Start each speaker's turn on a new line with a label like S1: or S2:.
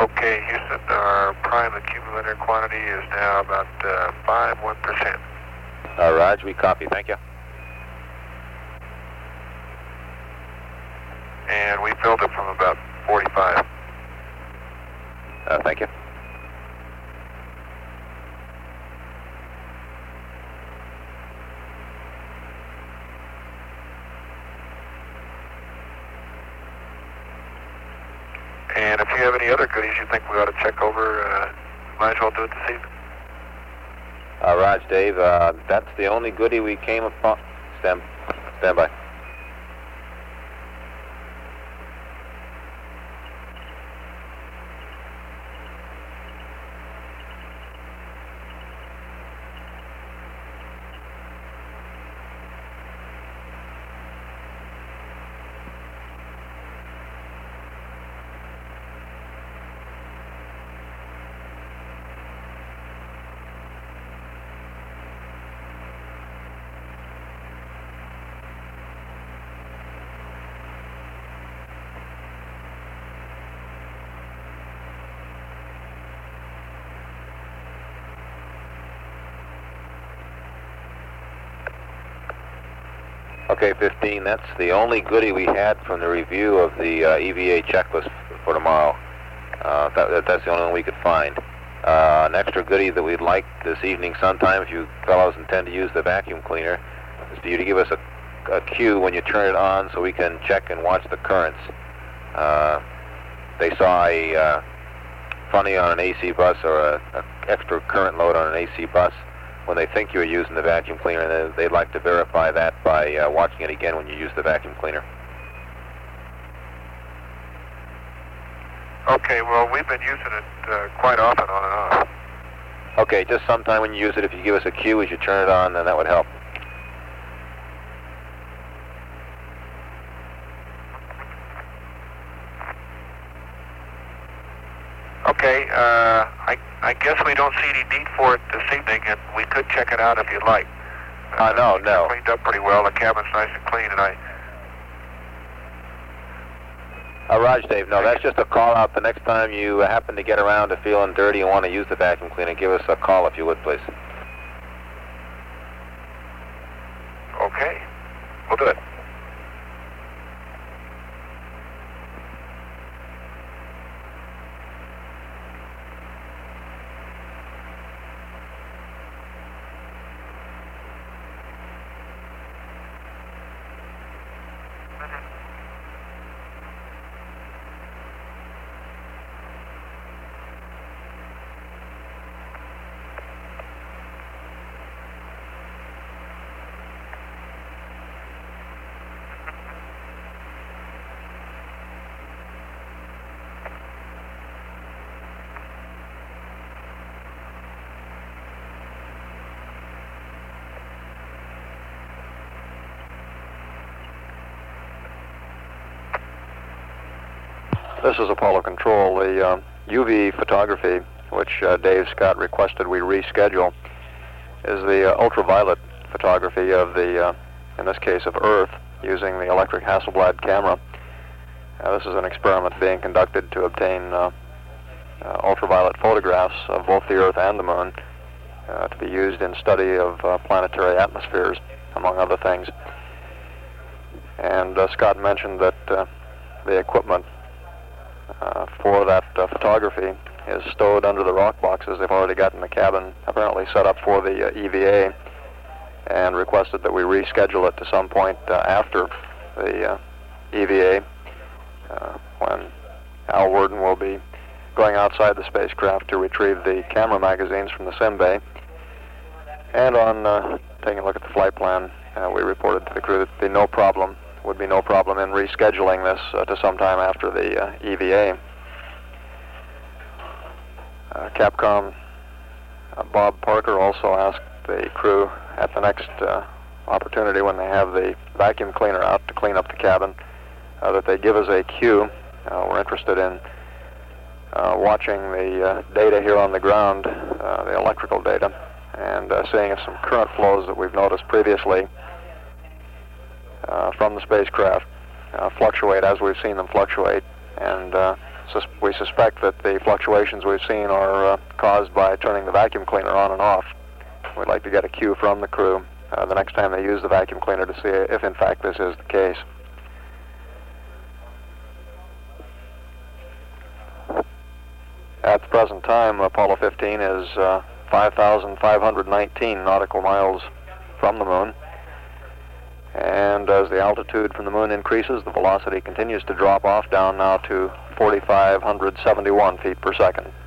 S1: Okay, Houston, our prime accumulator quantity is now about 51%.
S2: Raj, we copy. Thank you.
S1: And we filled it from about 45.
S2: Thank you.
S1: And if you have any other goodies you think we ought to check over, might as well do it this evening.
S2: Raj, Dave, that's the only goodie we came upon. Stand by. Okay, 15, that's the only goodie we had from the review of the EVA checklist for tomorrow. That's the only one we could find. An extra goodie that we'd like this evening sometime, if you fellows intend to use the vacuum cleaner, is for you to give us a cue when you turn it on so we can check and watch the currents. They saw a funny on an AC bus or a extra current load on an AC bus when they think you're using the vacuum cleaner, and they'd like to verify that by watching it again when you use the vacuum cleaner.
S1: Okay, well, we've been using it quite often on and off.
S2: Okay, just sometime when you use it, if you give us a cue as you turn it on, then that would help.
S1: Okay, I guess we don't see any need for it this evening, and we could check it out if you'd like.
S2: No.
S1: It's cleaned up pretty well. The cabin's nice and clean, and
S2: Raj, Dave, no, that's just a call out. The next time you happen to get around to feeling dirty and want to use the vacuum cleaner, give us a call if you would, please.
S1: Okay, we'll do it.
S3: This is Apollo Control. The UV photography, which Dave Scott requested we reschedule, is the ultraviolet photography of the, in this case, of Earth, using the electric Hasselblad camera. This is an experiment being conducted to obtain ultraviolet photographs of both the Earth and the Moon to be used in study of planetary atmospheres, among other things. And Scott mentioned that the equipment for that photography is stowed under the rock boxes they've already got in the cabin, apparently set up for the EVA, and requested that we reschedule it to some point after the EVA, when Al Worden will be going outside the spacecraft to retrieve the camera magazines from the sim bay. And on taking a look at the flight plan, we reported to the crew that would be no problem in rescheduling this to sometime after the EVA. Capcom Bob Parker also asked the crew at the next opportunity when they have the vacuum cleaner out to clean up the cabin that they give us a cue. We're interested in watching the data here on the ground, the electrical data, and seeing if some current flows that we've noticed previously from the spacecraft fluctuate as we've seen them fluctuate, and we suspect that the fluctuations we've seen are caused by turning the vacuum cleaner on and off. We'd like to get a cue from the crew the next time they use the vacuum cleaner to see if in fact this is the case. At the present time, Apollo 15 is 5,519 nautical miles from the moon. And as the altitude from the moon increases, the velocity continues to drop off down now to 4,571 feet per second.